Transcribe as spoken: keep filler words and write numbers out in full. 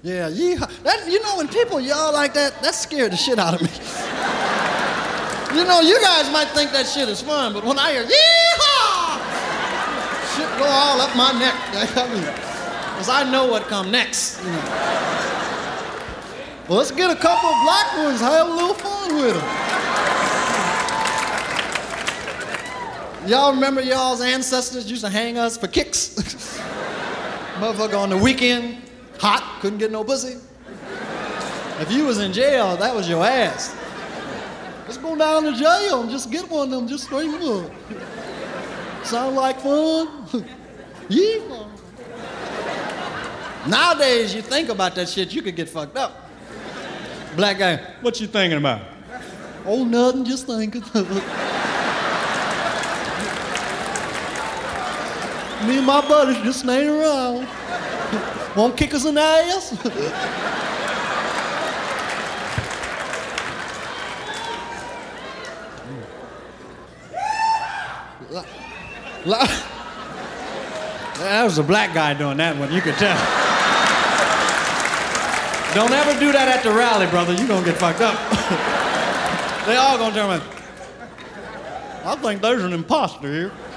Yeah, yeehaw. That, you know, when people yell like that, that scared the shit out of me. You know, you guys might think that shit is fun, but when I hear yeehaw, shit go all up my neck. Because I know what come next. You know. Well, let's get a couple of black ones, have a little fun with them. Y'all remember y'all's ancestors used to hang us for kicks? Motherfucker on the weekend, hot, couldn't get no pussy. If you was in jail, that was your ass. Let's go down to jail and just get one of them, just straight up. Sound like fun? Yeah. Nowadays, you think about that shit, you could get fucked up. Black guy, what you thinking about? Oh, nothing, just thinking. Me and my buddies just laying around. Won't kick us in the ass? That was a black guy doing that one, you could tell. Don't ever do that at the rally, brother. You're gonna get fucked up. They all gonna tell me, I think there's an imposter here.